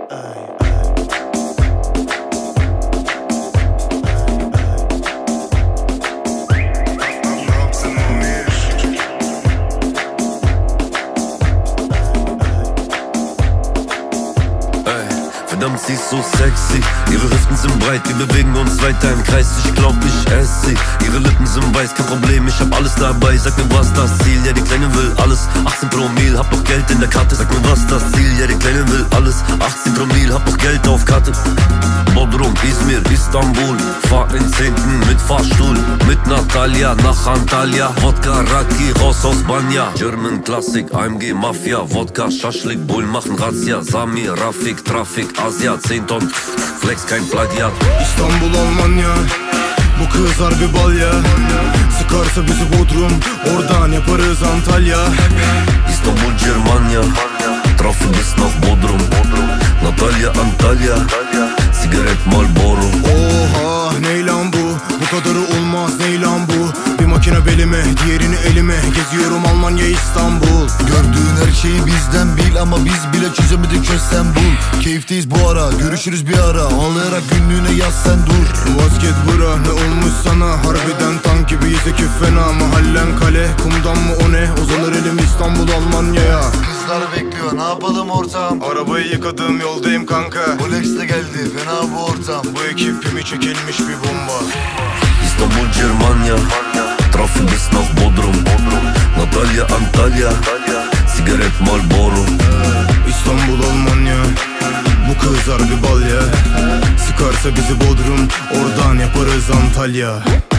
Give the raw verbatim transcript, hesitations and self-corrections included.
Verdammt, sie ist so sexy. Ihre Hüften sind breit, wir bewegen uns weiter im Kreis. Ich glaub, ich esse sie. Ihre Lippen sind weiß, kein Problem, ich hab alles dabei. Sag mir, was das Ziel? Ja, die Kleine will alles. achtzehn Promille, hab noch Geld in der Karte. Sag mir, was das Ziel? Ja, die Kleine will alles. achtzehn Promille, hab noch Geld auf Karte. Bodrum, Izmir, Istanbul. Fahr in Zehnten mit Fahrstuhl. Mit Natalia nach Antalya. Wodka, Raki, raus aus Banja. German Classic, A M G, Mafia. Wodka, Schaschlik, Bullen machen Razzia. Samir, Rafik, Trafik, Asia, zehn Tonnen, Flex kein Plagiat. İstanbul, Almanya, bu kız harbi bal ya. Sıkarsa bizi Bodrum, oradan yaparız Antalya. İstanbul, Germania, Trafik bis nach Bodrum. Natalya, Antalya, Sigaret Marlboro. Oha, ney lan bu? Bu kadarı olmaz, ney lan bu? Bir makine belime, diğerini elime. Geziyorum Almanya, İstanbul. Gördüğün her şeyi bizden bil, ama biz bile çözemedik, çöz sen bul. Keyifteyiz bu ara, görüşürüz bir ara. Ağlayarak günlüğüne yaz sen dur. Basket bura, ne olmuş sana? Harbiden tank gibiyiz, ekip fena. Mahallen kale, kumdan mı o ne? Uzanır elim İstanbul, Almanya'ya. Kızlar bekliyor, ne yapalım ortam? Arabayı yıkadım, yoldayım kanka. Rolex de geldi, fena bu ortam. Bu ekip pimi çekilmiş bir bomba. İstanbul, Germania, Trafik bis nach Bodrum. Natalya, Antalya, Sigaret Marlboro. İstanbul, Almanya, bu kız harbi bal ya. Sıkarsa bizi Bodrum, oradan yaparız Antalya.